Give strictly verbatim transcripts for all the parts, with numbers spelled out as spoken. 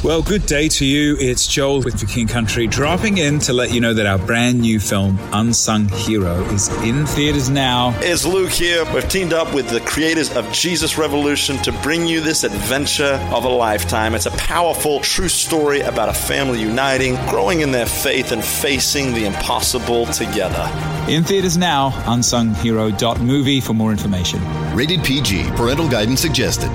Well, good day to you. It's Joel with The King Country, dropping in to let you know that our brand new film, Unsung Hero, is in theaters now. It's Luke here. We've teamed up with the creators of Jesus Revolution to bring you this adventure of a lifetime. It's a powerful, true story about a family uniting, growing in their faith, and facing the impossible together. In theaters now, unsung hero dot movie for more information. Rated P G. Parental guidance suggested.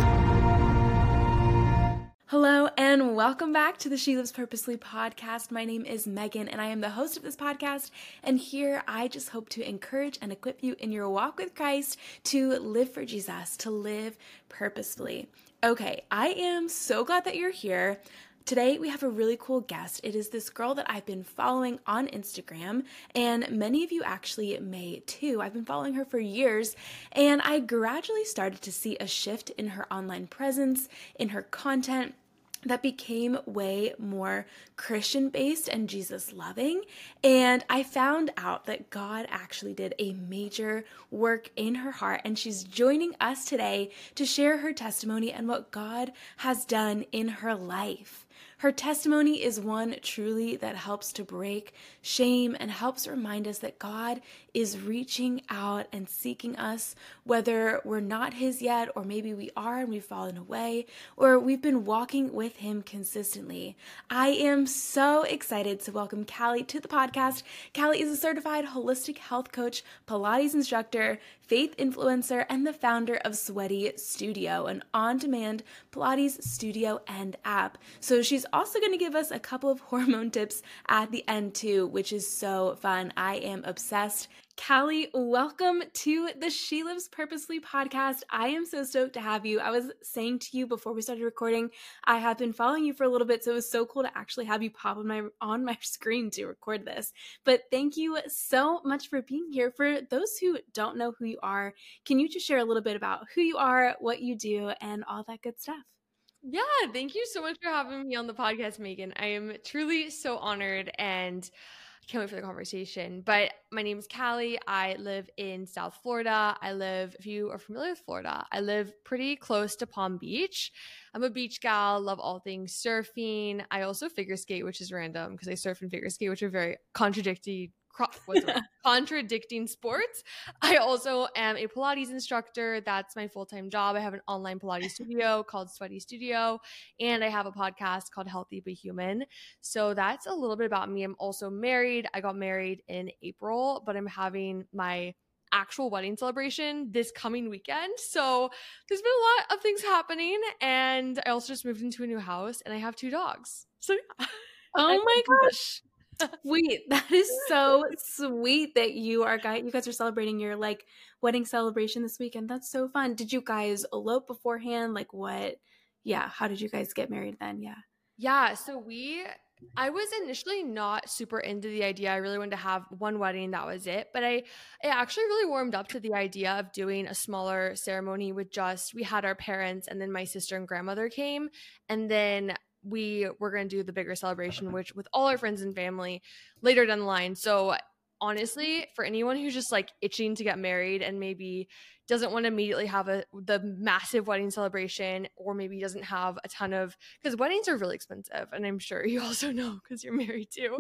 Hello and welcome back to the She Lives Purposely podcast. My name is Megan and I am the host of this podcast, and here I just hope to encourage and equip you in your walk with Christ to live for Jesus, to live purposefully. Okay, I am so glad that you're here. Today we have a really cool guest. It is this girl that I've been following on Instagram, and many of you actually may too. I've been following her for years, and I gradually started to see a shift in her online presence, in her content, that became way more Christian-based and Jesus-loving. And I found out that God actually did a major work in her heart, and she's joining us today to share her testimony and what God has done in her life. Her testimony is one truly that helps to break shame and helps remind us that God is reaching out and seeking us, whether we're not His yet, or maybe we are and we've fallen away, or we've been walking with Him consistently. I am so excited to welcome Callie to the podcast. Callie is a certified holistic health coach, Pilates instructor, faith influencer, and the founder of Sweaty Studio, an on-demand Pilates studio and app. So she's also going to give us a couple of hormone tips at the end too, which is so fun. I am obsessed. Callie, welcome to the She Lives Purposely podcast. I am so stoked to have you. I was saying to you before we started recording, I have been following you for a little bit, so it was so cool to actually have you pop on my on my screen to record this. But thank you so much for being here. For those who don't know who you are, can you just share a little bit about who you are, what you do, and all that good stuff? Yeah, thank you so much for having me on the podcast, Megan. I am truly so honored and can't wait for the conversation. But my name is Callie. I live in South Florida. I live, if you are familiar with Florida, I live pretty close to Palm Beach. I'm a beach gal, love all things surfing. I also figure skate, which is random because I surf and figure skate, which are very contradictory What's it? contradicting sports. I also am a Pilates instructor. That's my full-time job. I have an online Pilates studio called Sweaty Studio, and I have a podcast called Healthy But Human. So that's a little bit about me. I'm also married. I got married in April, but I'm having my actual wedding celebration this coming weekend. So there's been a lot of things happening, and I also just moved into a new house, and I have two dogs. So yeah. Oh my gosh. Wait, that is so sweet that you are guys you guys are celebrating your like wedding celebration this weekend. That's so fun. Did you guys elope beforehand? Like what? Yeah, how did you guys get married then? Yeah. Yeah, so we I was initially not super into the idea. I really wanted to have one wedding, that was it. But I, I actually really warmed up to the idea of doing a smaller ceremony with just, we had our parents and then my sister and grandmother came, and then we were going to do the bigger celebration, which with all our friends and family later down the line. So honestly, for anyone who's just like itching to get married and maybe doesn't want to immediately have a the massive wedding celebration, or maybe doesn't have a ton of, because weddings are really expensive, and I'm sure you also know because you're married too.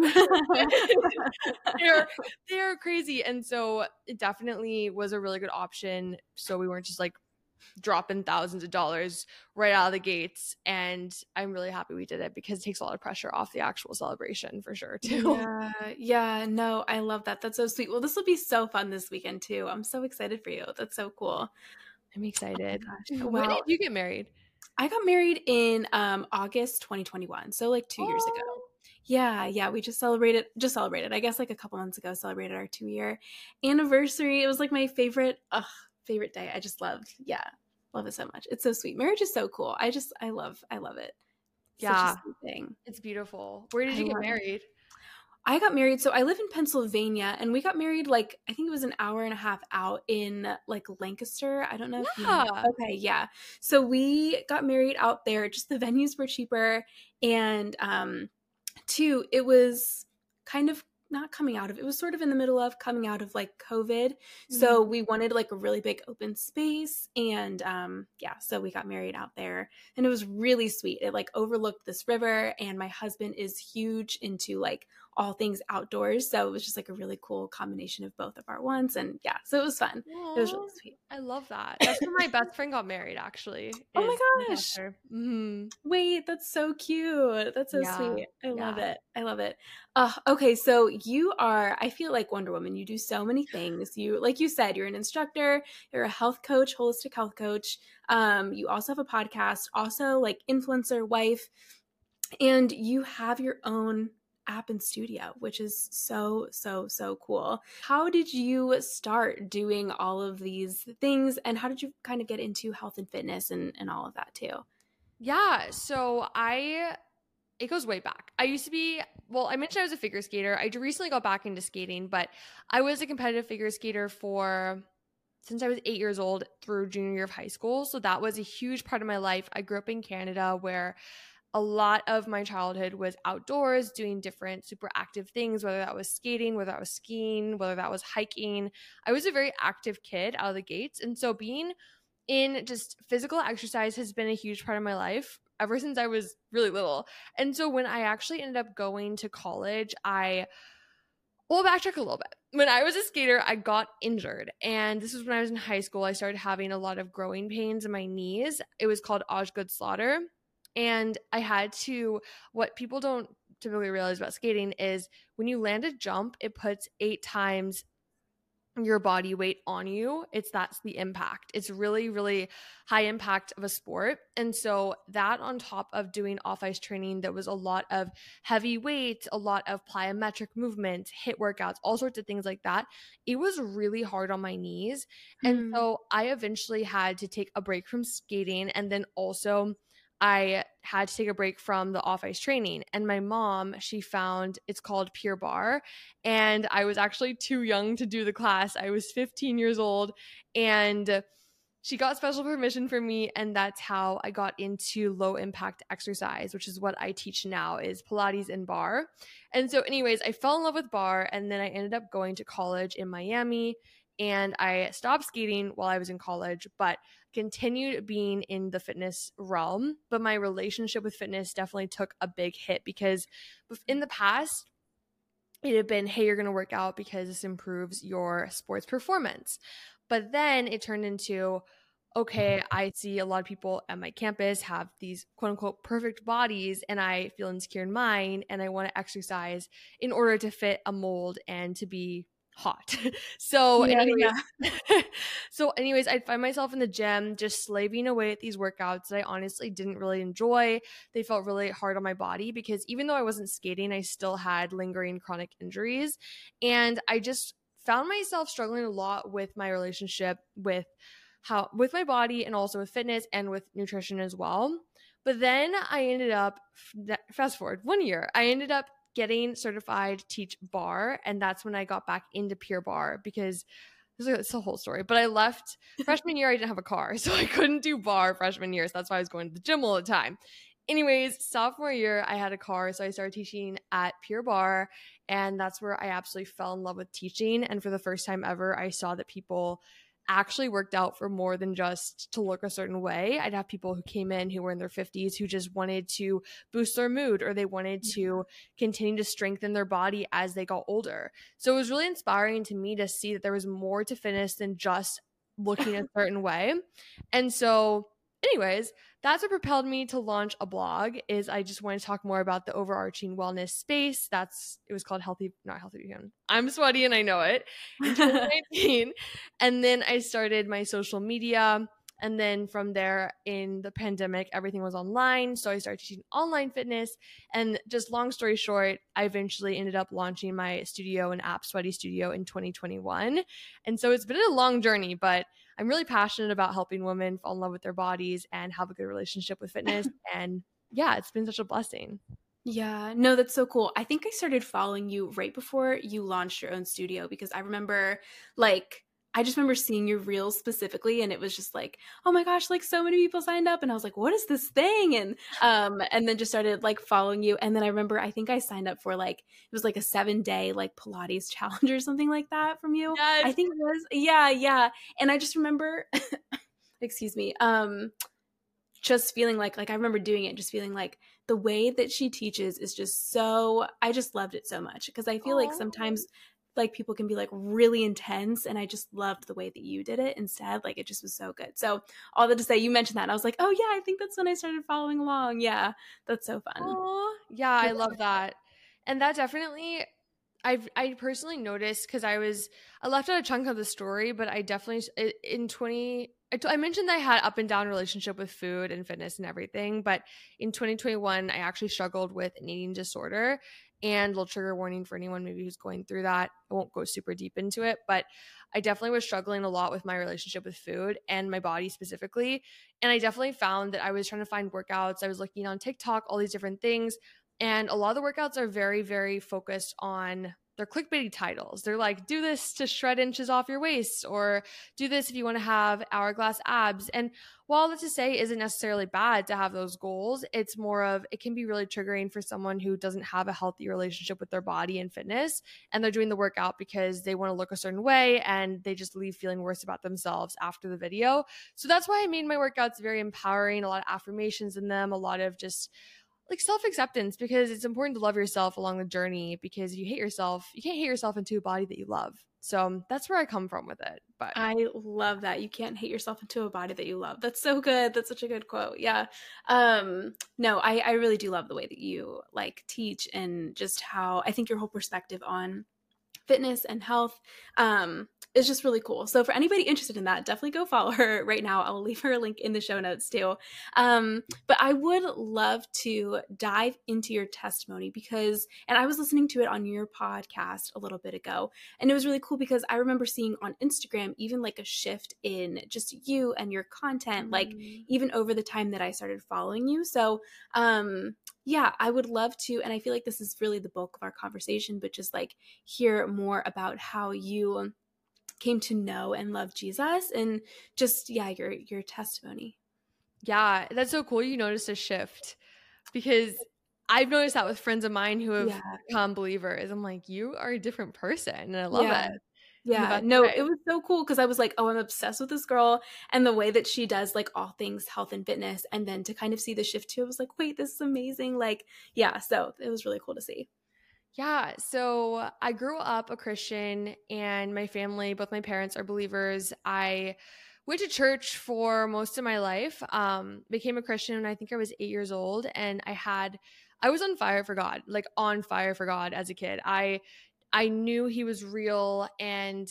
they're they're crazy, and so it definitely was a really good option. So we weren't just like dropping thousands of dollars right out of the gates, and I'm really happy we did it because it takes a lot of pressure off the actual celebration for sure too. Yeah, yeah, no, I love that. That's so sweet. Well, this will be so fun this weekend too. I'm so excited for you. That's so cool. I'm excited. Oh when wow. did you get married? I got married in um August twenty twenty-one, so like two oh. years ago. Yeah, yeah, we just celebrated, just celebrated, I guess like a couple months ago, celebrated our two year anniversary. It was like my favorite, ugh, favorite day. I just loved, yeah, love it so much. It's so sweet. Marriage is so cool. I just, I love, I love it. Yeah, such a sweet thing. It's beautiful. Where did you I get married? It. I got married, so I live in Pennsylvania, and we got married like, I think it was an hour and a half out in like Lancaster. I don't know if yeah. you know. Okay, yeah. So we got married out there. Just the venues were cheaper, and um, two, it was kind of not coming out of, it was sort of in the middle of coming out of like COVID. Mm-hmm. So we wanted like a really big open space. And um, yeah, so we got married out there and it was really sweet. It like overlooked this river and my husband is huge into like all things outdoors. So it was just like a really cool combination of both of our wants. And yeah, so it was fun. Aww, it was really sweet. I love that. That's where my best friend got married actually. Oh my gosh. Mm-hmm. Wait, that's so cute. That's so yeah. sweet. I yeah. love it. I love it. Uh, okay, so you are, I feel like Wonder Woman. You do so many things. You, like you said, you're an instructor, you're a health coach, holistic health coach. Um, you also have a podcast, also like influencer, wife, and you have your own app and studio, which is so, so, so cool. How did you start doing all of these things and how did you kind of get into health and fitness and, and all of that too? Yeah, so I, it goes way back. I used to be, well, I mentioned I was a figure skater. I recently got back into skating, but I was a competitive figure skater for, since I was eight years old through junior year of high school. So that was a huge part of my life. I grew up in Canada where a lot of my childhood was outdoors doing different super active things, whether that was skating, whether that was skiing, whether that was hiking. I was a very active kid out of the gates. And so being in just physical exercise has been a huge part of my life ever since I was really little. And so when I actually ended up going to college, I, well, backtrack a little bit. When I was a skater, I got injured. And this was when I was in high school. I started having a lot of growing pains in my knees. It was called Osgood-Schlatter. And I had to, what people don't typically realize about skating is when you land a jump, it puts eight times your body weight on you. It's that's the impact. It's really, really high impact of a sport. And so that on top of doing off-ice training, that was a lot of heavy weight, a lot of plyometric movements, HIIT workouts, all sorts of things like that. It was really hard on my knees. Mm. And so I eventually had to take a break from skating. And then also I had to take a break from the off-ice training. And my mom, she found, it's called Pure Barre. And I was actually too young to do the class. I was fifteen years old. And she got special permission for me. And that's how I got into low impact exercise, which is what I teach now, is Pilates and barre. And so anyways, I fell in love with barre. And then I ended up going to college in Miami. And I stopped skating while I was in college, but continued being in the fitness realm. But my relationship with fitness definitely took a big hit because in the past, it had been, hey, you're going to work out because this improves your sports performance. But then it turned into, okay, I see a lot of people at my campus have these quote unquote perfect bodies and I feel insecure in mine and I want to exercise in order to fit a mold and to be hot. So yeah, anyways, yeah. so anyways, I'd find myself in the gym just slaving away at these workouts that I honestly didn't really enjoy. They felt really hard on my body because even though I wasn't skating, I still had lingering chronic injuries. And I just found myself struggling a lot with my relationship with how with my body and also with fitness and with nutrition as well. But then I ended up, fast forward one year, I ended up getting certified to teach barre. And that's when I got back into Pure Barre because it's a whole story. But I left freshman year, I didn't have a car. So I couldn't do barre freshman year. So that's why I was going to the gym all the time. Anyways, sophomore year, I had a car. So I started teaching at Pure Barre. And that's where I absolutely fell in love with teaching. And for the first time ever, I saw that people actually worked out for more than just to look a certain way. I'd have people who came in who were in their fifties who just wanted to boost their mood or they wanted to continue to strengthen their body as they got older. So it was really inspiring to me to see that there was more to fitness than just looking a certain way. And so anyways, that's what propelled me to launch a blog is I just wanted to talk more about the overarching wellness space. That's, it was called Healthy, not Healthy Vegan. I'm sweaty and I know it. In twenty nineteen. And then I started my social media. And then from there in the pandemic, everything was online. So I started teaching online fitness. And just long story short, I eventually ended up launching my studio and app Sweaty Studio in twenty twenty-one. And so it's been a long journey, but I'm really passionate about helping women fall in love with their bodies and have a good relationship with fitness. And yeah, it's been such a blessing. Yeah, no, that's so cool. I think I started following you right before you launched your own studio because I remember like I just remember seeing your reels specifically, and it was just like, oh my gosh, like so many people signed up, and I was like, what is this thing? And um, and then just started like following you, and then I remember I think I signed up for like it was like a seven day like Pilates challenge or something like that from you. Yes. I think it was, yeah, yeah. And I just remember, excuse me, um, just feeling like like I remember doing it, just feeling like the way that she teaches is just so. I just loved it so much because I feel Aww. like sometimes, like people can be like really intense, and I just loved the way that you did it instead. Like it just was so good. So all that to say, you mentioned that, and I was like, oh yeah, I think that's when I started following along. Yeah, that's so fun. Aww. Yeah, I love that. And that definitely, I've I personally noticed because I was I left out a chunk of the story, but I definitely in twenty I, t- I mentioned that I had up and down relationship with food and fitness and everything, but in twenty twenty-one I actually struggled with an eating disorder. And little trigger warning for anyone maybe who's going through that. I won't go super deep into it, but I definitely was struggling a lot with my relationship with food and my body specifically. And I definitely found that I was trying to find workouts. I was looking on TikTok, all these different things. And a lot of the workouts are very, very focused on their clickbaity titles. They're like, do this to shred inches off your waist, or do this if you want to have hourglass abs. And while that to say isn't necessarily bad to have those goals, it's more of, it can be really triggering for someone who doesn't have a healthy relationship with their body and fitness. And they're doing the workout because they want to look a certain way, and they just leave feeling worse about themselves after the video. So that's why I made my workouts very empowering, a lot of affirmations in them, a lot of just like self-acceptance, because it's important to love yourself along the journey, because if you hate yourself, you can't hate yourself into a body that you love. So that's where I come from with it. But I love that. You can't hate yourself into a body that you love. That's so good. That's such a good quote. Yeah. Um, no, I, I really do love the way that you like teach, and just how I think your whole perspective on fitness and health um, is just really cool. So for anybody interested in that, definitely go follow her right now. I'll leave her a link in the show notes too. Um, but I would love to dive into your testimony because, and I was listening to it on your podcast a little bit ago, and it was really cool because I remember seeing on Instagram even like a shift in just you and your content, mm-hmm. like even over the time that I started following you. So um, yeah, I would love to, and I feel like this is really the bulk of our conversation, but just like hear more about how you came to know and love Jesus, and just, yeah, your your testimony. Yeah, that's so cool. You noticed a shift, because I've noticed that with friends of mine who have yeah. become believers. I'm like, you are a different person, and I love yeah. it. Yeah, no, it was so cool because I was like, oh, I'm obsessed with this girl and the way that she does like all things health and fitness. And then to kind of see the shift too, I was like, wait, this is amazing. Like, yeah, so it was really cool to see. Yeah, so I grew up a Christian, and my family, both my parents are believers. I went to church for most of my life, um, became a Christian when I think I was eight years old, and I had, I was on fire for God, like on fire for God as a kid. I I knew he was real, and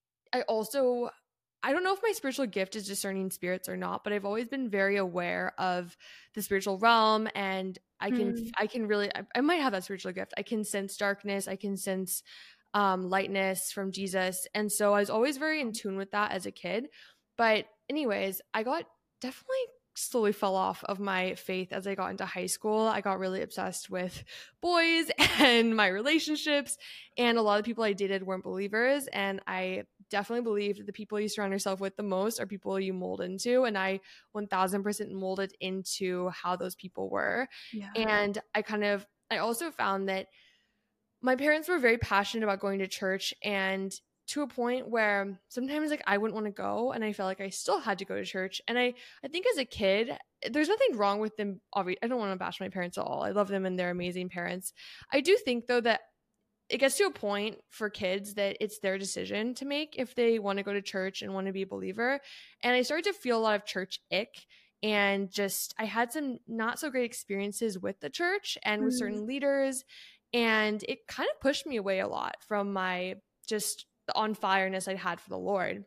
I also, I don't know if my spiritual gift is discerning spirits or not, but I've always been very aware of the spiritual realm, and I can, mm. I can really, I, I might have that spiritual gift. I can sense darkness. I can sense um, lightness from Jesus. And so I was always very in tune with that as a kid. But anyways, I got definitely slowly fell off of my faith as I got into high school. I got really obsessed with boys and my relationships, and a lot of people I dated weren't believers. And I definitely believed the people you surround yourself with the most are people you mold into. And I one thousand percent molded into how those people were. Yeah. And I kind of, I also found that my parents were very passionate about going to church, and to a point where sometimes like I wouldn't want to go, and I felt like I still had to go to church. And I, I think as a kid, there's nothing wrong with them. Obviously, I don't want to bash my parents at all. I love them and they're amazing parents. I do think though that it gets to a point for kids that it's their decision to make if they want to go to church and want to be a believer. And I started to feel a lot of church ick, and just, I had some not so great experiences with the church and with mm. certain leaders. And it kind of pushed me away a lot from my just the on fireness I'd had for the Lord.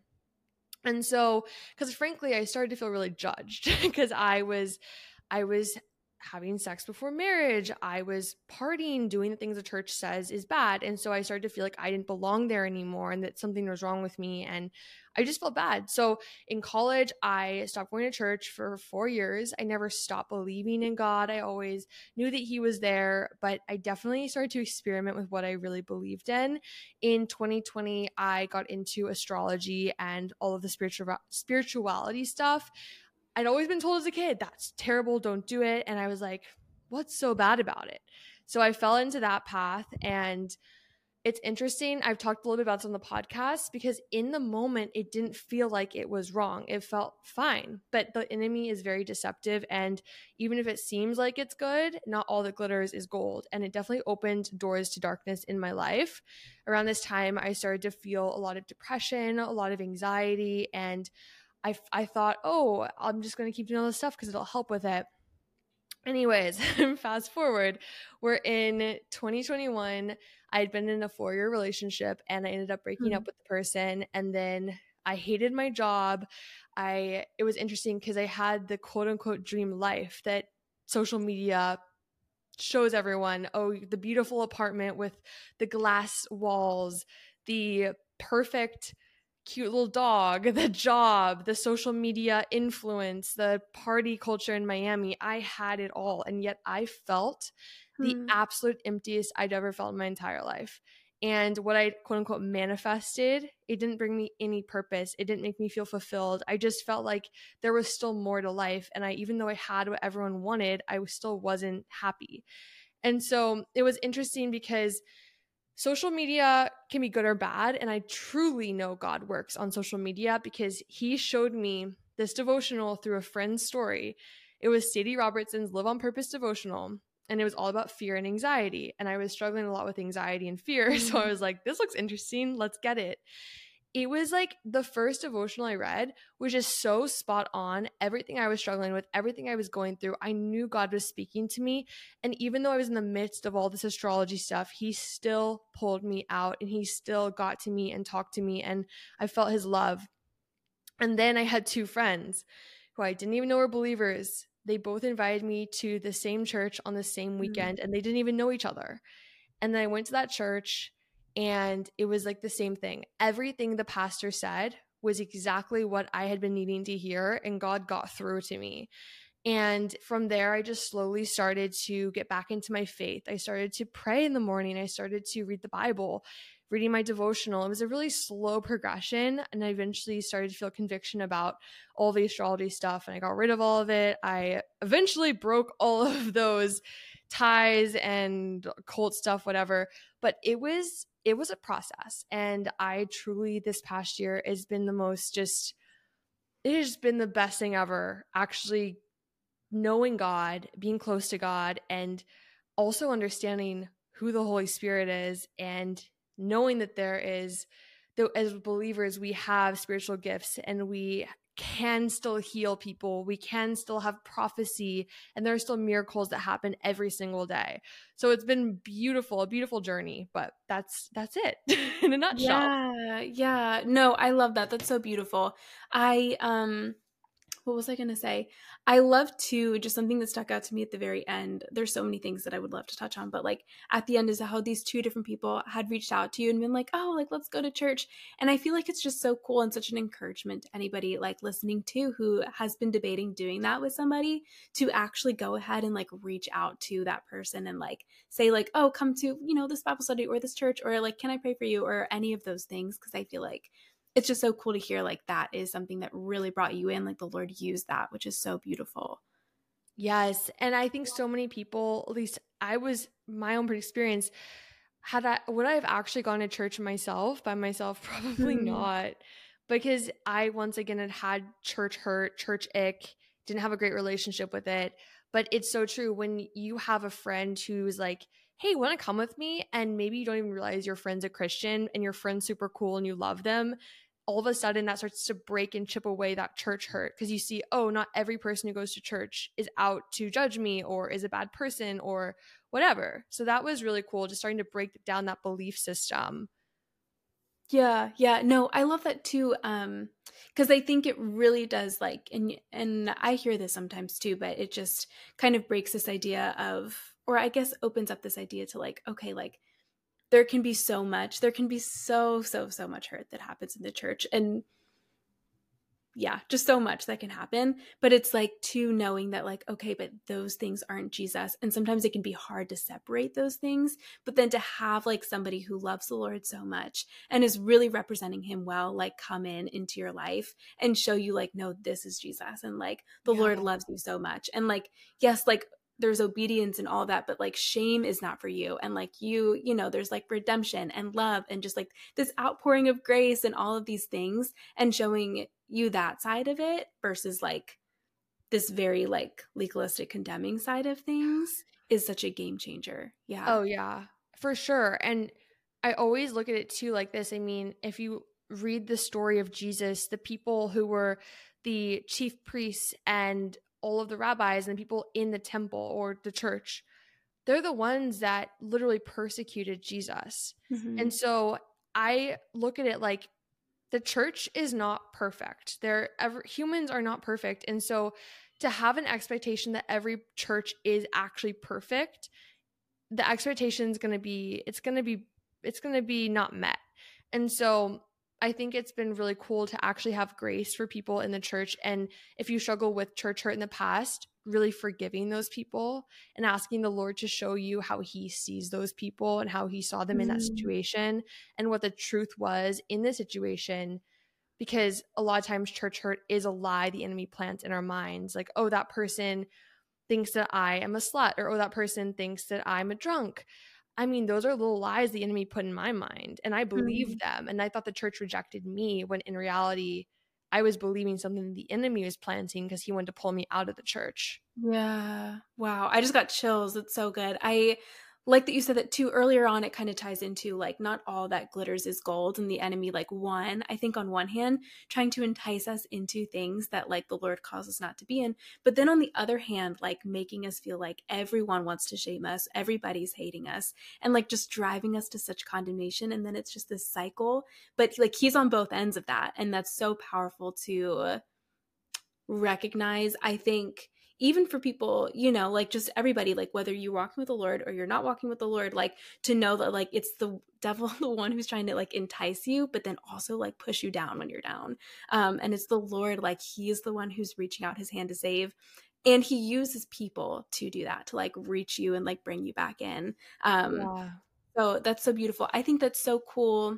And so, because frankly, I started to feel really judged because I was, I was having sex before marriage. I was partying, doing the things the church says is bad. And so I started to feel like I didn't belong there anymore and that something was wrong with me. And I just felt bad. So in college, I stopped going to church for four years. I never stopped believing in God. I always knew that he was there, but I definitely started to experiment with what I really believed in. In twenty twenty, I got into astrology and all of the spiritual spirituality stuff. I'd always been told as a kid, that's terrible, don't do it. And I was like, what's so bad about it? So I fell into that path. And it's interesting. I've talked a little bit about this on the podcast because in the moment, it didn't feel like it was wrong. It felt fine. But the enemy is very deceptive. And even if it seems like it's good, not all that glitters is gold. And it definitely opened doors to darkness in my life. Around this time, I started to feel a lot of depression, a lot of anxiety, and I, I thought, oh, I'm just going to keep doing all this stuff because it'll help with it. Anyways, fast forward, we're in twenty twenty-one. I had been in a four-year relationship and I ended up breaking mm-hmm. up with the person. And then I hated my job. I it was interesting because I had the quote unquote dream life that social media shows everyone. Oh, the beautiful apartment with the glass walls, the perfect cute little dog, the job, the social media influence, the party culture in Miami. I had it all. And yet I felt hmm. the absolute emptiest I'd ever felt in my entire life. And what I quote unquote manifested, it didn't bring me any purpose. It didn't make me feel fulfilled. I just felt like there was still more to life. And I, even though I had what everyone wanted, I still wasn't happy. And so it was interesting because social media can be good or bad, and I truly know God works on social media because he showed me this devotional through a friend's story. It was Sadie Robertson's Live on Purpose devotional, and it was all about fear and anxiety, and I was struggling a lot with anxiety and fear, so I was like, this looks interesting, let's get it. It was like the first devotional I read was just so spot on. Everything I was struggling with, everything I was going through, I knew God was speaking to me. And even though I was in the midst of all this astrology stuff, he still pulled me out and he still got to me and talked to me. And I felt his love. And then I had two friends who I didn't even know were believers. They both invited me to the same church on the same weekend, mm-hmm. and they didn't even know each other. And then I went to that church. And it was like the same thing. Everything the pastor said was exactly what I had been needing to hear, and God got through to me. And from there, I just slowly started to get back into my faith. I started to pray in the morning. I started to read the Bible, reading my devotional. It was a really slow progression, and I eventually started to feel conviction about all the astrology stuff, and I got rid of all of it. I eventually broke all of those ties and cult stuff, whatever. But it was it was a process. And I truly, this past year has been the most just, it has been the best thing ever, actually knowing God, being close to God, and also understanding who the Holy Spirit is, and knowing that there is, that as believers, we have spiritual gifts and we can still heal people. We can still have prophecy, and there are still miracles that happen every single day. So it's been beautiful, a beautiful journey, but that's, that's it in a nutshell. Yeah. Yeah. No, I love that. That's so beautiful. I, um, what was I going to say? I love to, just something that stuck out to me at the very end. There's so many things that I would love to touch on, but like at the end is how these two different people had reached out to you and been like, oh, like, let's go to church. And I feel like it's just so cool and such an encouragement to anybody like listening to who has been debating doing that with somebody, to actually go ahead and like reach out to that person and like say like, oh, come to, you know, this Bible study or this church, or like, can I pray for you, or any of those things. Cause I feel like it's just so cool to hear like that is something that really brought you in, like the Lord used that, which is so beautiful. Yes. And I think so many people, at least I was, my own experience, had I, would I have actually gone to church myself by myself? Probably mm. not, because I, once again, had had church hurt, church ick, didn't have a great relationship with it. But it's so true when you have a friend who's like, hey, want to come with me? And maybe you don't even realize your friend's a Christian and your friend's super cool and you love them. All of a sudden that starts to break and chip away that church hurt, because you see, oh, not every person who goes to church is out to judge me or is a bad person or whatever. So that was really cool, just starting to break down that belief system. Yeah, yeah. No, I love that too. Um, because I think it really does like, and and I hear this sometimes too, but it just kind of breaks this idea of, or I guess opens up this idea to like, okay, like there can be so much, there can be so, so, so much hurt that happens in the church. And yeah, just so much that can happen. But it's like too knowing that like, okay, but those things aren't Jesus. And sometimes it can be hard to separate those things. But then to have like somebody who loves the Lord so much and is really representing him well, like come in into your life and show you like, no, this is Jesus. And like the Yeah. Lord loves you so much. And like, yes, like there's obedience and all that, but like shame is not for you. And like you, you know, there's like redemption and love and just like this outpouring of grace and all of these things and showing you that side of it versus like this very like legalistic condemning side of things is such a game changer. Yeah. Oh, yeah, for sure. And I always look at it too like this. I mean, if you read the story of Jesus, the people who were the chief priests and all of the rabbis and the people in the temple or the church, they're the ones that literally persecuted Jesus. Mm-hmm. And so I look at it like the church is not perfect. They're ever, humans are not perfect. And so to have an expectation that every church is actually perfect, the expectation is going to be, it's going to be, it's going to be not met. And so I think it's been really cool to actually have grace for people in the church. And if you struggle with church hurt in the past, really forgiving those people and asking the Lord to show you how he sees those people and how he saw them in that situation and what the truth was in the situation. Because a lot of times church hurt is a lie the enemy plants in our minds. Like, oh, that person thinks that I am a slut, or oh, that person thinks that I'm a drunk. I mean, those are little lies the enemy put in my mind, and I believed mm. them. And I thought the church rejected me when in reality, I was believing something the enemy was planting because he wanted to pull me out of the church. Yeah. Wow. I just got chills. It's so good. I like that you said that too earlier on. It kind of ties into like not all that glitters is gold, and the enemy like won, I think on one hand, trying to entice us into things that like the Lord calls us not to be in. But then on the other hand, like making us feel like everyone wants to shame us, everybody's hating us, and like just driving us to such condemnation. And then it's just this cycle. But like he's on both ends of that. And that's so powerful to recognize, I think. Even for people, you know, like just everybody, like whether you're walking with the Lord or you're not walking with the Lord, like to know that like it's the devil, the one who's trying to like entice you, but then also like push you down when you're down. Um, and it's the Lord, like he's the one who's reaching out his hand to save. And he uses people to do that, to like reach you and like bring you back in. Um, yeah. So that's so beautiful. I think that's so cool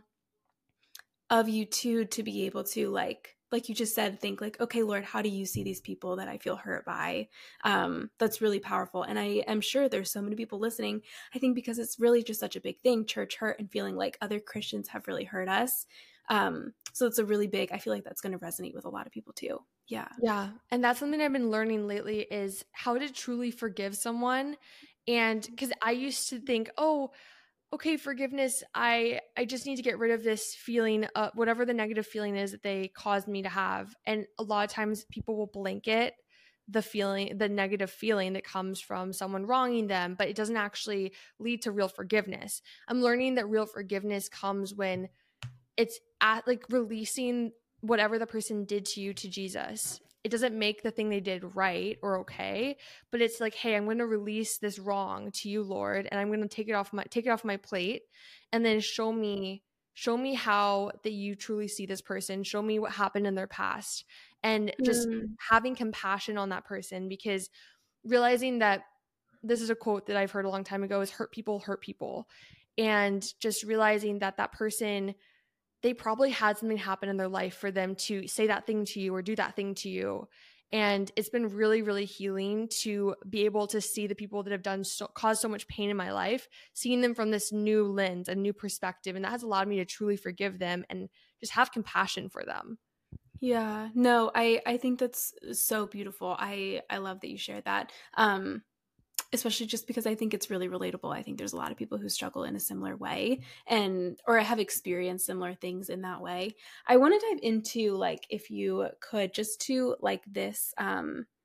of you too, to be able to like, like you just said, think like, okay, Lord, how do you see these people that I feel hurt by? Um, that's really powerful. And I am sure there's so many people listening, I think because it's really just such a big thing, church hurt and feeling like other Christians have really hurt us. Um, so it's a really big, I feel like that's going to resonate with a lot of people too. Yeah. Yeah. And that's something I've been learning lately is how to truly forgive someone. And because I used to think, oh, okay, forgiveness, I, I just need to get rid of this feeling, uh, whatever the negative feeling is that they caused me to have. And a lot of times people will blanket the feeling, the negative feeling that comes from someone wronging them, but it doesn't actually lead to real forgiveness. I'm learning that real forgiveness comes when it's at like releasing whatever the person did to you to Jesus. It doesn't make the thing they did right or okay, but it's like, hey, I'm going to release this wrong to you, Lord, and I'm going to take it off my take it off my plate, and then show me show me how that you truly see this person. Show me what happened in their past, and just mm. having compassion on that person, because realizing that this is a quote that I've heard a long time ago is hurt people hurt people, and just realizing that that person, they probably had something happen in their life for them to say that thing to you or do that thing to you. And it's been really, really healing to be able to see the people that have done so, caused so much pain in my life, seeing them from this new lens, a new perspective. And that has allowed me to truly forgive them and just have compassion for them. Yeah, no, I, I think that's so beautiful. I, I love that you shared that. Um, especially just because I think it's really relatable. I think there's a lot of people who struggle in a similar way and, or have experienced similar things in that way. I want to dive into like, if you could just to like this, um,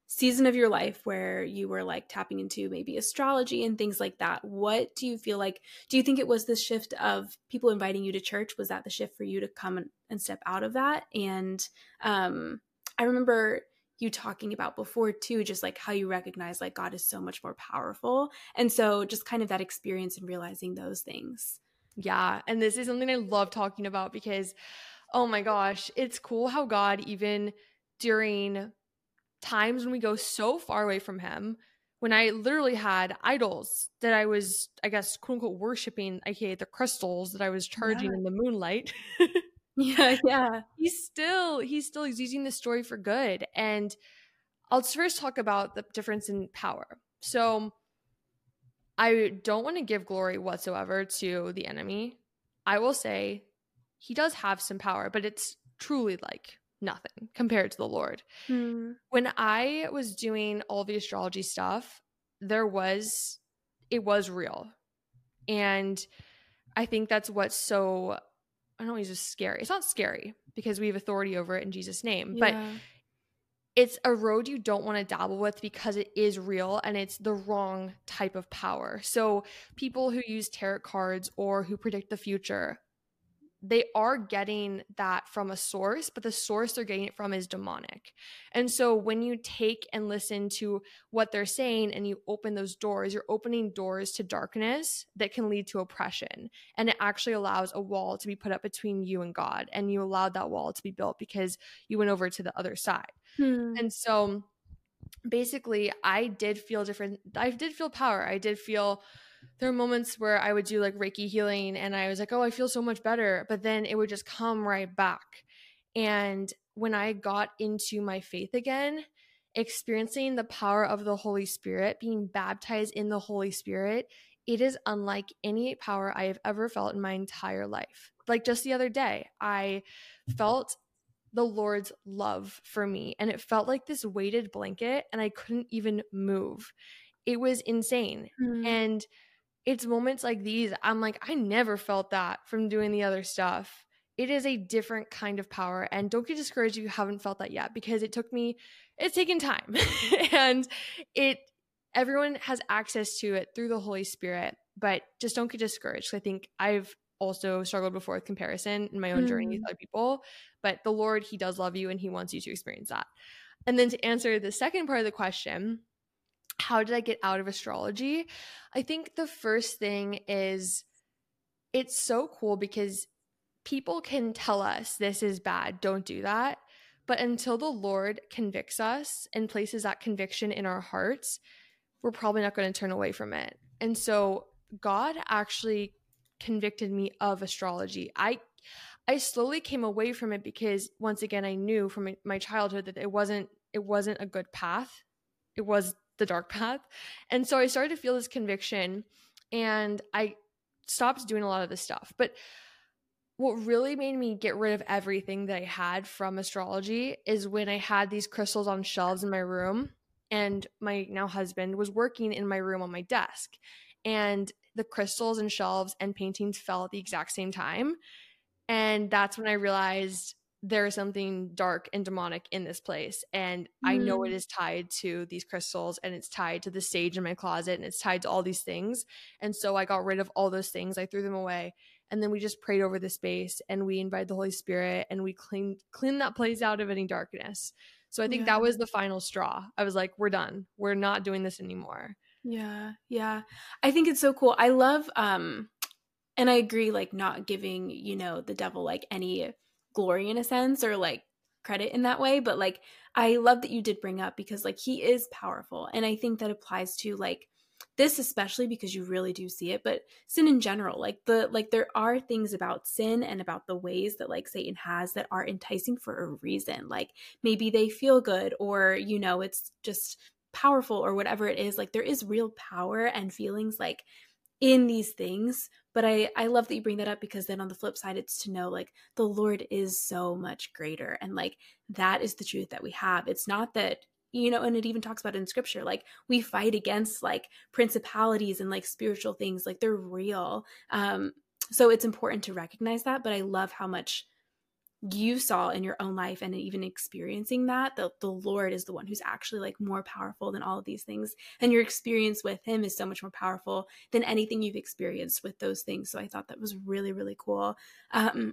season of your life where you were like tapping into maybe astrology and things like that, what do you feel like, do you think it was this shift of people inviting you to church? Was that the shift for you to come and, and step out of that? And um, I remember you talking about before too, just like how you recognize like God is so much more powerful. And so just kind of that experience and realizing those things. Yeah. And this is something I love talking about because, oh my gosh, it's cool how God, even during times when we go so far away from him, when I literally had idols that I was, I guess, quote unquote, worshiping, aka the crystals that I was charging Yeah. in the moonlight. Yeah, yeah. He's still, he's still using this story for good. And I'll first talk about the difference in power. So I don't want to give glory whatsoever to the enemy. I will say he does have some power, but it's truly like nothing compared to the Lord. Hmm. When I was doing all the astrology stuff, there was, it was real. And I think that's what's so, I don't know, it's just scary. It's not scary because we have authority over it in Jesus' name, Yeah. but it's a road you don't want to dabble with because it is real and it's the wrong type of power. So people who use tarot cards or who predict the future, they are getting that from a source, but the source they're getting it from is demonic. And so when you take and listen to what they're saying and you open those doors, you're opening doors to darkness that can lead to oppression. And it actually allows a wall to be put up between you and God. And you allowed that wall to be built because you went over to the other side. Hmm. And so basically I did feel different. I did feel power. I did feel there were moments where I would do like Reiki healing and I was like, oh, I feel so much better. But then it would just come right back. And when I got into my faith again, experiencing the power of the Holy Spirit, being baptized in the Holy Spirit, it is unlike any power I have ever felt in my entire life. Like just the other day, I felt the Lord's love for me and it felt like this weighted blanket and I couldn't even move. It was insane. Hmm. And it's moments like these, I'm like, I never felt that from doing the other stuff. It is a different kind of power. And don't get discouraged if you haven't felt that yet, because it took me, it's taken time. And it, everyone has access to it through the Holy Spirit, but just don't get discouraged. I think I've also struggled before with comparison in my own journey with other people, but the Lord, he does love you and he wants you to experience that. And then to answer the second part of the question, how did I get out of astrology? I think the first thing is it's so cool because people can tell us this is bad, don't do that. But until the Lord convicts us and places that conviction in our hearts, we're probably not going to turn away from it. And so God actually convicted me of astrology. I I slowly came away from it because once again, I knew from my childhood that it wasn't it wasn't a good path. It was the dark path. And so I started to feel this conviction and I stopped doing a lot of this stuff. But what really made me get rid of everything that I had from astrology is when I had these crystals on shelves in my room and my now husband was working in my room on my desk. And the crystals and shelves and paintings fell at the exact same time. And that's when I realized there is something dark and demonic in this place. And mm. I know it is tied to these crystals and it's tied to the sage in my closet and it's tied to all these things. And so I got rid of all those things. I threw them away. And then we just prayed over the space and we invited the Holy Spirit and we cleaned, cleaned that place out of any darkness. So I think yeah. that was the final straw. I was like, we're done. We're not doing this anymore. Yeah. Yeah. I think it's so cool. I love, um, and I agree, like not giving, you know, the devil like any glory in a sense or like credit in that way. But like, I love that you did bring up because like he is powerful. And I think that applies to like this, especially because you really do see it, but sin in general, like the, like there are things about sin and about the ways that like Satan has that are enticing for a reason. Like maybe they feel good or, you know, it's just powerful or whatever it is. Like there is real power and feelings like in these things. But I, I love that you bring that up because then on the flip side, it's to know like the Lord is so much greater. And like, that is the truth that we have. It's not that, you know, and it even talks about in scripture, like we fight against like principalities and like spiritual things, like they're real. Um, so it's important to recognize that. But I love how much you saw in your own life and even experiencing that, the, the Lord is the one who's actually like more powerful than all of these things. And your experience with him is so much more powerful than anything you've experienced with those things. So I thought that was really, really cool. Um,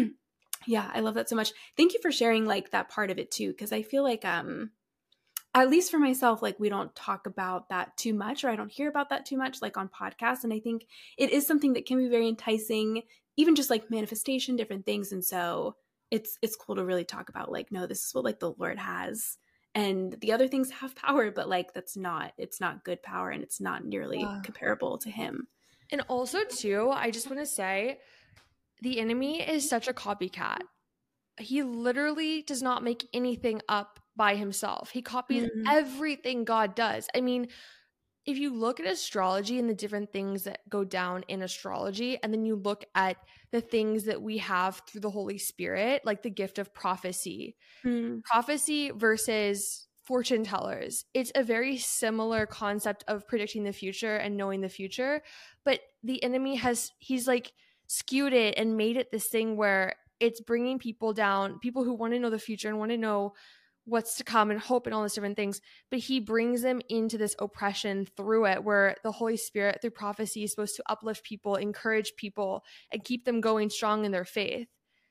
yeah, I love that so much. Thank you for sharing like that part of it too. Cause I feel like, um, at least for myself, like we don't talk about that too much, or I don't hear about that too much, like on podcasts. And I think it is something that can be very enticing, even just like manifestation, different things. And so it's, it's cool to really talk about like, no, this is what like the Lord has, and the other things have power, but like, that's not, it's not good power, and it's not nearly yeah. comparable to him. And also too, I just want to say the enemy is such a copycat. He literally does not make anything up by himself. He copies mm-hmm. everything God does. I mean, if you look at astrology and the different things that go down in astrology, and then you look at the things that we have through the Holy Spirit, like the gift of prophecy, mm. prophecy versus fortune tellers, it's a very similar concept of predicting the future and knowing the future. But the enemy has, he's like skewed it and made it this thing where it's bringing people down, people who want to know the future and want to know what's to come and hope and all these different things. But he brings them into this oppression through it, where the Holy Spirit through prophecy is supposed to uplift people, encourage people, and keep them going strong in their faith.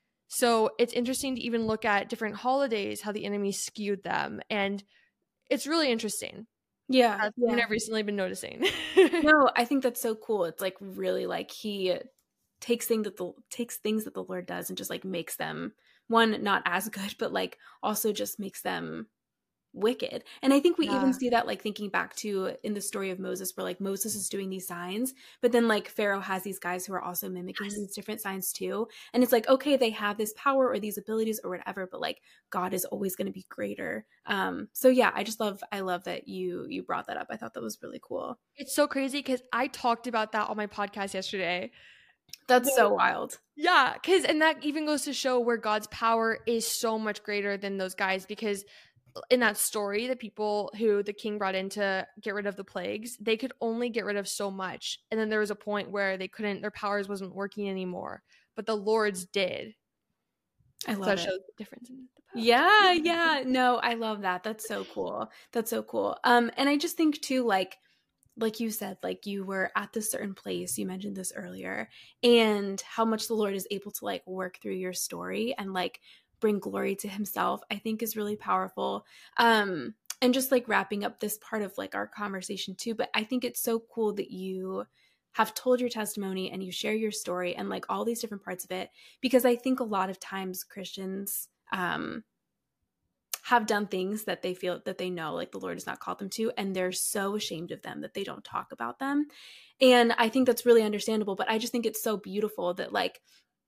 So it's interesting to even look at different holidays, how the enemy skewed them. And it's really interesting. Yeah. That's yeah. something I've recently been noticing. No, I think that's so cool. It's like really like he takes things that the takes things that the Lord does and just like makes them, one, not as good, but like also just makes them wicked. And I think we yeah. even see that like thinking back to in the story of Moses, where like Moses is doing these signs, but then like Pharaoh has these guys who are also mimicking yes. these different signs too. And it's like, okay, they have this power or these abilities or whatever, but like God is always going to be greater. Um, so yeah, I just love, I love that you, you brought that up. I thought that was really cool. It's so crazy because I talked about that on my podcast yesterday. That's so wild. Yeah, because and that even goes to show where God's power is so much greater than those guys, because in that story, the people who the king brought in to get rid of the plagues, they could only get rid of so much. And then there was a point where they couldn't, their powers wasn't working anymore, but the Lord's did. I love so it. Shows the difference in the power. Yeah, yeah. No, I love that. That's so cool. That's so cool. Um, and I just think too, like, like you said, like you were at this certain place, you mentioned this earlier, and how much the Lord is able to like work through your story and like bring glory to himself, I think is really powerful. Um, and just like wrapping up this part of like our conversation too, but I think it's so cool that you have told your testimony and you share your story and like all these different parts of it, because I think a lot of times Christians, um, have done things that they feel that they know like the Lord has not called them to, and they're so ashamed of them that they don't talk about them. And I think that's really understandable, but I just think it's so beautiful that like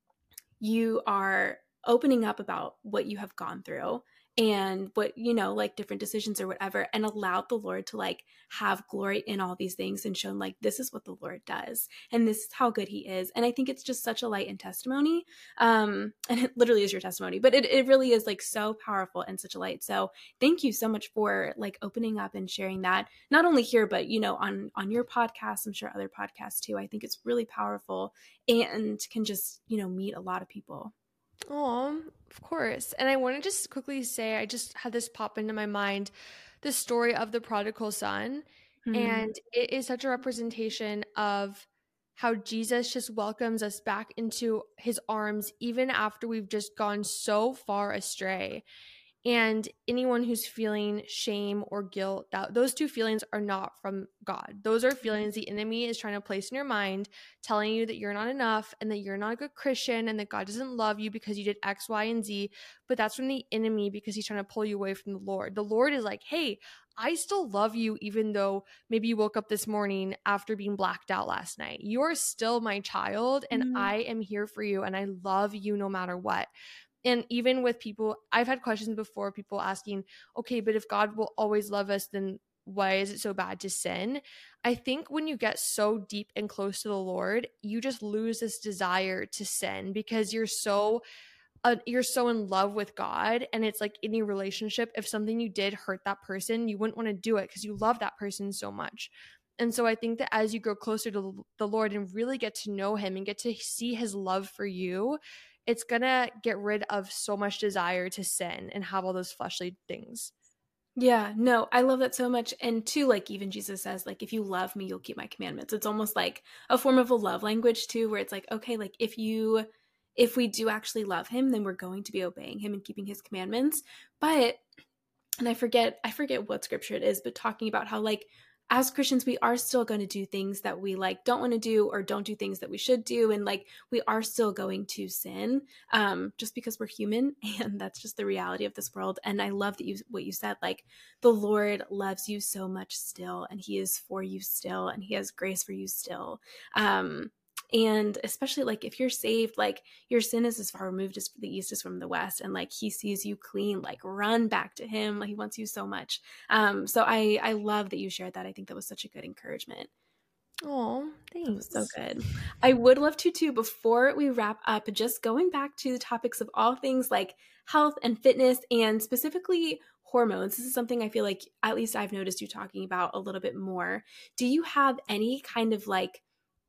you are opening up about what you have gone through and what, you know, like different decisions or whatever, and allowed the Lord to like have glory in all these things and shown like, this is what the Lord does. And this is how good he is. And I think it's just such a light and testimony. Um, and it literally is your testimony, but it, it really is like so powerful and such a light. So thank you so much for like opening up and sharing that, not only here, but, you know, on, on your podcast, I'm sure other podcasts too. I think it's really powerful and can just, you know, meet a lot of people. Oh, of course. And I want to just quickly say, I just had this pop into my mind, the story of the prodigal son. Mm-hmm. And it is such a representation of how Jesus just welcomes us back into his arms, even after we've just gone so far astray. And anyone who's feeling shame or guilt, that those two feelings are not from God. Those are feelings the enemy is trying to place in your mind, telling you that you're not enough and that you're not a good Christian and that God doesn't love you because you did X, Y, and Z. But that's from the enemy, because he's trying to pull you away from the Lord. The Lord is like, hey, I still love you, even though maybe you woke up this morning after being blacked out last night. You're still my child, and mm-hmm. I am here for you, and I love you no matter what. And even with people, I've had questions before, people asking, okay, but if God will always love us, then why is it so bad to sin? I think when you get so deep and close to the Lord, you just lose this desire to sin, because you're so uh, you're so in love with God. And it's like any relationship, if something you did hurt that person, you wouldn't want to do it because you love that person so much. And so I think that as you grow closer to the Lord and really get to know him and get to see his love for you, it's going to get rid of so much desire to sin and have all those fleshly things. Yeah, no, I love that so much. And too, like even Jesus says, like, if you love me, you'll keep my commandments. It's almost like a form of a love language too, where it's like, okay, like if you, if we do actually love him, then we're going to be obeying him and keeping his commandments. But, and I forget, I forget what scripture it is, but talking about how like, as Christians, we are still going to do things that we like don't want to do, or don't do things that we should do. And like, we are still going to sin um, just because we're human, and that's just the reality of this world. And I love that you, what you said, like the Lord loves you so much still, and he is for you still, and he has grace for you still. Um, And especially like if you're saved, like your sin is as far removed as the east is from the west, and like he sees you clean, like run back to him. Like he wants you so much. Um, so I I love that you shared that. I think that was such a good encouragement. Oh, thanks. So good. I would love to too, before we wrap up, just going back to the topics of all things like health and fitness, and specifically hormones. This is something I feel like at least I've noticed you talking about a little bit more. Do you have any kind of like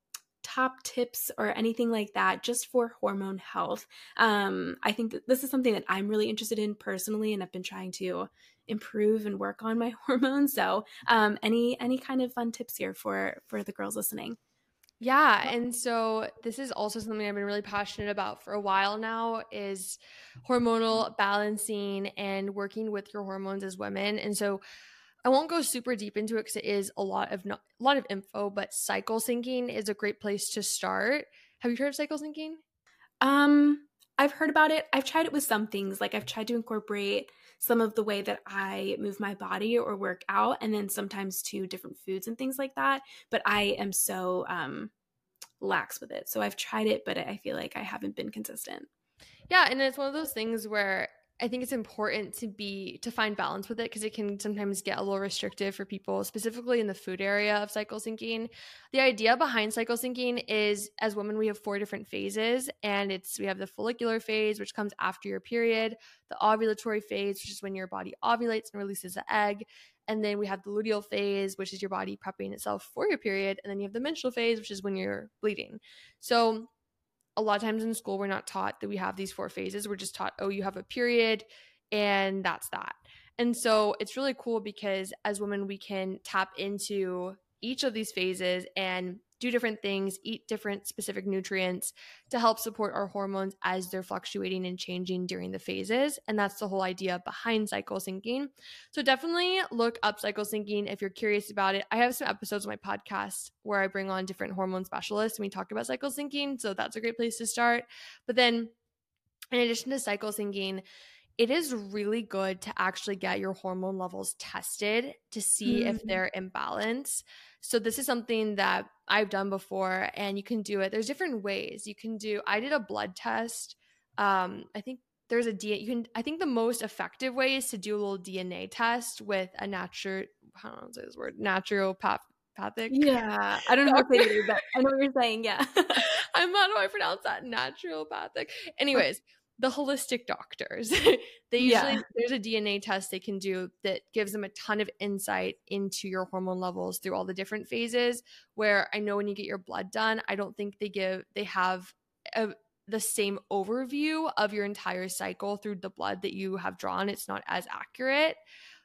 top tips or anything like that just for hormone health? Um, I think that this is something that I'm really interested in personally, and I've been trying to improve and work on my hormones. So um, any any kind of fun tips here for for the girls listening? Yeah. And so this is also something I've been really passionate about for a while now, is hormonal balancing and working with your hormones as women. And so I won't go super deep into it because it is a lot of not, a lot of info, but cycle syncing is a great place to start. Have you heard of cycle syncing? Um, I've heard about it. I've tried it with some things. Like I've tried to incorporate some of the way that I move my body or work out, and then sometimes to different foods and things like that. But I am so um, lax with it. So I've tried it, but I feel like I haven't been consistent. Yeah, and it's one of those things where I think it's important to be to find balance with it, because it can sometimes get a little restrictive for people, specifically in the food area of cycle syncing. The idea behind cycle syncing is, as women, we have four different phases, and it's we have the follicular phase, which comes after your period, the ovulatory phase, which is when your body ovulates and releases the egg, and then we have the luteal phase, which is your body prepping itself for your period, and then you have the menstrual phase, which is when you're bleeding. So a lot of times in school, we're not taught that we have these four phases. We're just taught, oh, you have a period, and that's that. And so it's really cool because as women, we can tap into each of these phases and do different things, eat different specific nutrients to help support our hormones as they're fluctuating and changing during the phases. And that's the whole idea behind cycle syncing. So definitely look up cycle syncing if you're curious about it. I have some episodes of my podcast where I bring on different hormone specialists and we talk about cycle syncing. So that's a great place to start. But then in addition to cycle syncing, it is really good to actually get your hormone levels tested to see mm-hmm. if they're in balance. So this is something that I've done before, and you can do it. There's different ways you can do. I did a blood test. Um, I think there's a D N A. You can. I think the most effective way is to do a little D N A test with a natural. I don't know how to say this word. Naturopathic. Yeah, I don't know how to say it, but I know what you're saying. Yeah, I'm not how I pronounce that. Naturopathic. Anyways. The holistic doctors, they usually, yeah. there's a D N A test they can do that gives them a ton of insight into your hormone levels through all the different phases, where I know when you get your blood done, I don't think they give, they have a, the same overview of your entire cycle through the blood that you have drawn. It's not as accurate.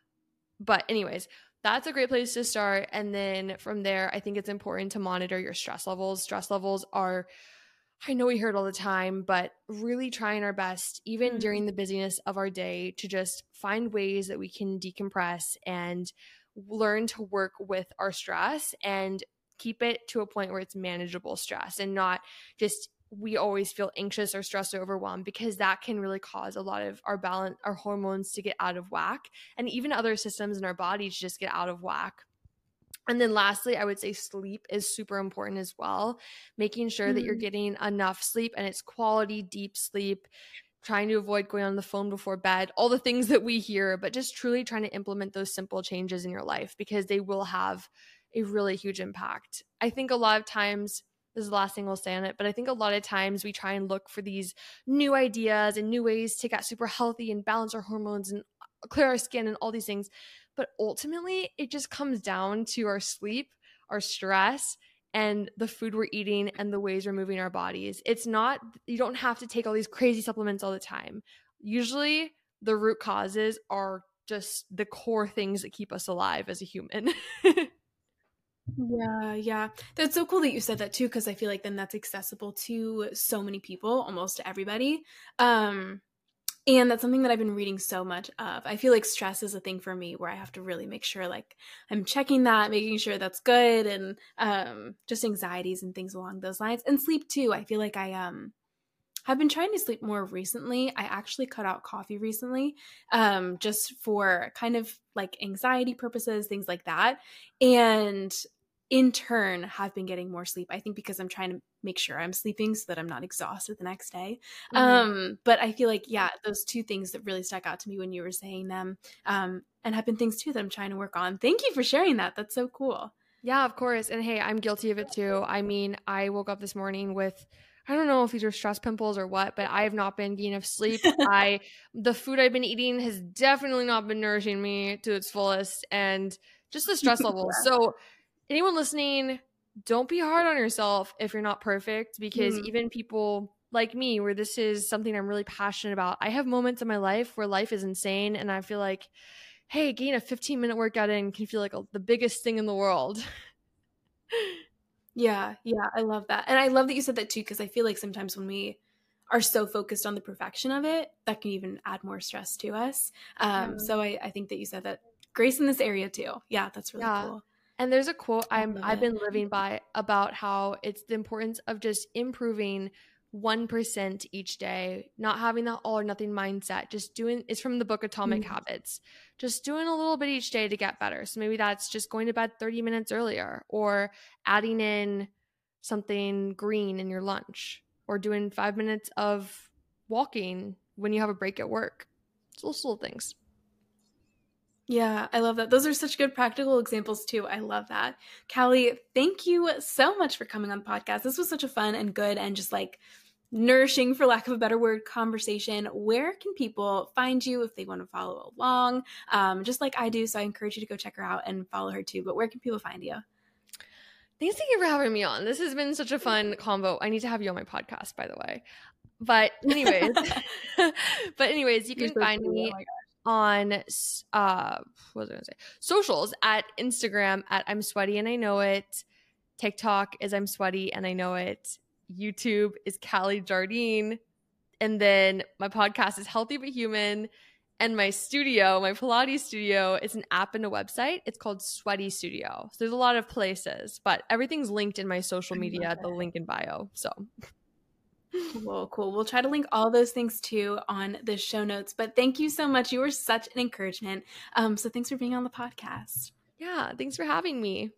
But anyways, that's a great place to start. And then from there, I think it's important to monitor your stress levels. Stress levels are, I know we hear it all the time, but really trying our best, even mm-hmm. during the busyness of our day, to just find ways that we can decompress and learn to work with our stress and keep it to a point where it's manageable stress, and not just we always feel anxious or stressed or overwhelmed, because that can really cause a lot of our balance, our hormones to get out of whack, and even other systems in our body to just get out of whack. And then lastly, I would say sleep is super important as well. Making sure mm-hmm. that you're getting enough sleep, and it's quality, deep sleep, trying to avoid going on the phone before bed, all the things that we hear, but just truly trying to implement those simple changes in your life, because they will have a really huge impact. I think a lot of times, this is the last thing we'll say on it, but I think a lot of times we try and look for these new ideas and new ways to get super healthy and balance our hormones and clear our skin and all these things. But ultimately, it just comes down to our sleep, our stress, and the food we're eating and the ways we're moving our bodies. It's not, you don't have to take all these crazy supplements all the time. Usually the root causes are just the core things that keep us alive as a human. Yeah, yeah. That's so cool that you said that too, because I feel like then that's accessible to so many people, almost to everybody. Um, and that's something that I've been reading so much of. I feel like stress is a thing for me where I have to really make sure like I'm checking that, making sure that's good, and um, just anxieties and things along those lines. And sleep too. I feel like I um have been trying to sleep more recently. I actually cut out coffee recently, um, just for kind of like anxiety purposes, things like that. And in turn have been getting more sleep. I think because I'm trying to make sure I'm sleeping so that I'm not exhausted the next day. Mm-hmm. Um, but I feel like, yeah, those two things that really stuck out to me when you were saying them, um, and have been things too that I'm trying to work on. Thank you for sharing that. That's so cool. Yeah, of course. And hey, I'm guilty of it too. I mean, I woke up this morning with, I don't know if these are stress pimples or what, but I have not been getting enough sleep. I, the food I've been eating has definitely not been nourishing me to its fullest, and just the stress levels. So anyone listening, don't be hard on yourself if you're not perfect, because mm. even people like me, where this is something I'm really passionate about, I have moments in my life where life is insane and I feel like, hey, getting a fifteen minute workout in can feel like a, the biggest thing in the world. Yeah, yeah, I love that. And I love that you said that too, because I feel like sometimes when we are so focused on the perfection of it, that can even add more stress to us. Um, mm. So I, I think that you said that grace in this area too. Yeah, that's really yeah. cool. And there's a quote I'm, I've been living by about how it's the importance of just improving one percent each day, not having that all or nothing mindset, just doing, it's from the book Atomic mm-hmm. Habits, just doing a little bit each day to get better. So maybe that's just going to bed thirty minutes earlier, or adding in something green in your lunch, or doing five minutes of walking when you have a break at work. It's those little things. Yeah, I love that. Those are such good practical examples too. I love that. Callie, thank you so much for coming on the podcast. This was such a fun and good and just like nourishing, for lack of a better word, conversation. Where can people find you if they want to follow along? Um, just like I do. So I encourage you to go check her out and follow her too. But where can people find you? Thanks again for having me on. This has been such a fun convo. I need to have you on my podcast, by the way. But anyways, but anyways, you can so find cool. me oh on uh what was I gonna say socials at Instagram at I'm Sweaty and I Know It. TikTok is I'm Sweaty and I Know It. YouTube is Callie Jardine, and then my podcast is Healthy But Human, and my studio, my Pilates studio, is an app and a website. It's called Sweaty Studio. So there's a lot of places, but everything's linked in my social media, the link in bio. So Cool, cool. We'll try to link all those things too on the show notes. But thank you so much. You were such an encouragement. Um, so thanks for being on the podcast. Yeah, thanks for having me.